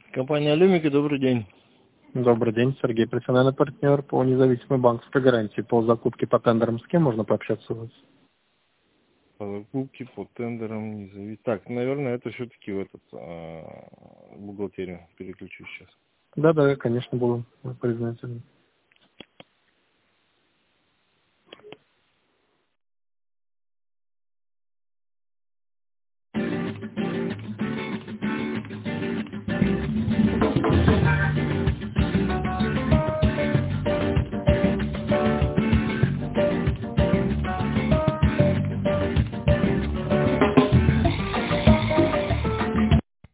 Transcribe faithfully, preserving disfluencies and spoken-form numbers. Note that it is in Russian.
Компания «Алюмика», добрый день. Добрый день, Сергей, профессиональный партнер по независимой банковской гарантии. По закупке по тендерам с кем можно пообщаться у вас? По закупке, по тендерам, не зави- Так, наверное, это все-таки в этот а, бухгалтерию переключу сейчас. Да-да, конечно, буду признательным.